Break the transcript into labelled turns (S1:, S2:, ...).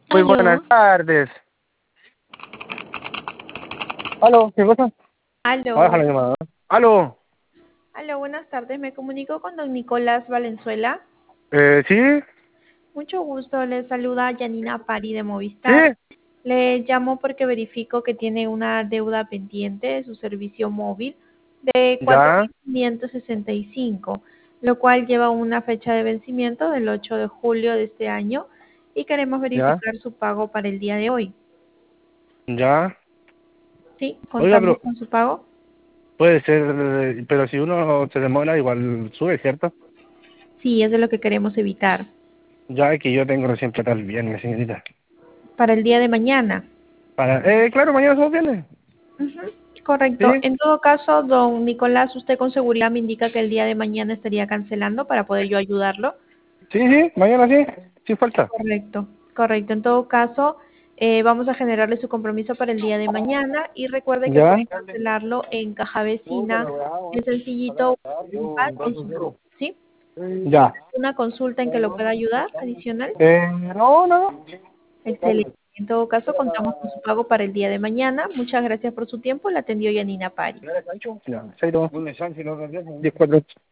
S1: Muy buenas
S2: Aló,
S1: tardes. ¿Aló? ¿Qué cosa? Baja
S2: aló,
S1: la llamada. ¿Aló?
S2: aló, buenas tardes. Me comunico con don Nicolás Valenzuela.
S1: ¿Sí?
S2: Mucho gusto, le saluda Yanina Pari de
S1: ¿Sí?
S2: Movistar. Le llamo porque verifico que tiene una deuda pendiente de su servicio móvil de
S1: ¿Ya?
S2: 4.565, lo cual lleva una fecha de vencimiento del 8 de julio de este año y queremos
S1: ¿Ya?
S2: verificar su pago para el día de hoy.
S1: ¿Ya?
S2: ¿Sí?
S1: Oiga,
S2: ¿Contamos
S1: pero
S2: con su pago?
S1: puede ser, pero si uno se demora igual sube, ¿cierto?
S2: Sí, es de lo que queremos evitar.
S1: Ya es que yo tengo recién plata el viernes, señorita.
S2: Para el día de mañana.
S1: Claro, mañana somos viernes.
S2: Ujú, correcto.
S1: ¿Sí?
S2: En todo caso, don Nicolás, usted con seguridad me indica que el día de mañana estaría cancelando para poder yo ayudarlo.
S1: Sí, sí, mañana sí. Sí falta.
S2: Correcto, correcto. En todo caso, vamos a generarle su compromiso para el día de mañana y recuerde que
S1: ¿Ya?
S2: puede cancelarlo en caja vecina, en sencillito, en su group, ¿sí?
S1: Ya.
S2: Una consulta en que lo pueda ayudar adicional.
S1: No, no.
S2: Excelente. En todo caso, contamos con su pago para el día de mañana. Muchas gracias por su tiempo. La atendió Yanina Pari.
S1: Ya, 6, 10, 4.